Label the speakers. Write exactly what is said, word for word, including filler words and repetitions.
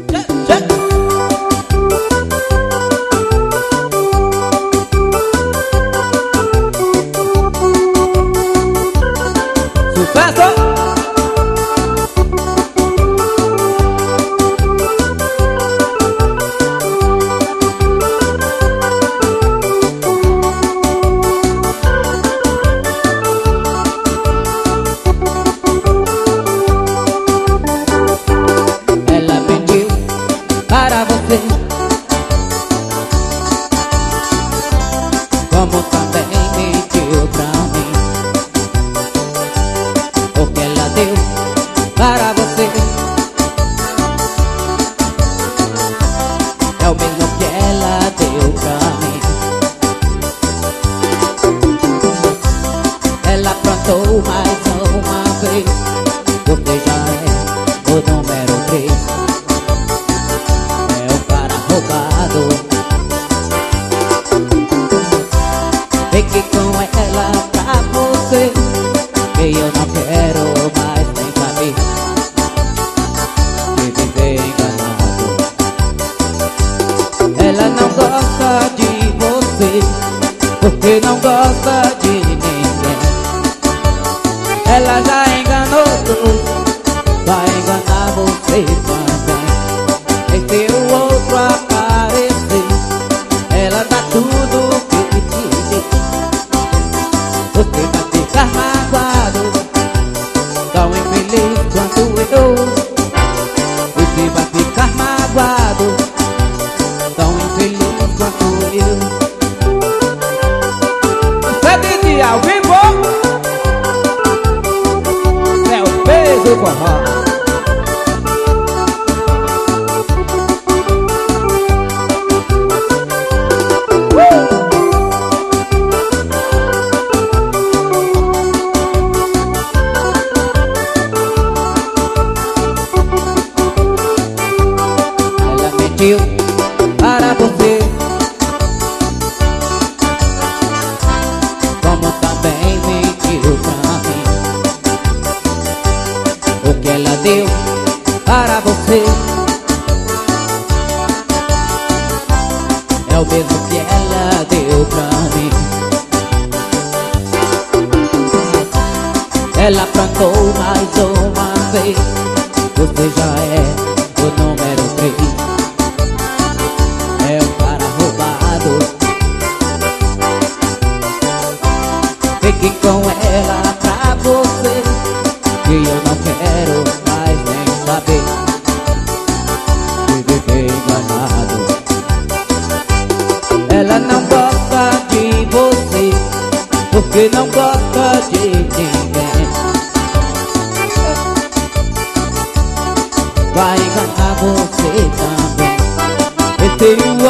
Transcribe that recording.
Speaker 1: Como também mentiu pra mim. O que ela deu para você é o mesmo que ela deu pra mim. Ela aprontou mais uma vez. Você já é o número três. É o cara roubado. Fique com ela pra você, que eu não quero mais nem saber de viver enganado. Ela não gosta de você, porque não gosta de ninguém. Ela já enganou tudo, vai enganar você também. E se o outro aparecer, ela dá tudo que te deu. Você vai ficar magoado, tão infeliz quanto eu. Você vai ficar magoado, tão infeliz quanto eu. Sete dias ao vivo, é o peso do forró. Para você, como também mentiu pra mim. O que ela deu para você é o mesmo que ela deu pra mim. Ela aprontou mais uma vez. Você já é o número três. É o cara roubado. Fique com ela pra você, que eu não quero mais nem saber de viver enganado. Ela não gosta de você, porque não gosta de ninguém. Vai enganar você também. Esse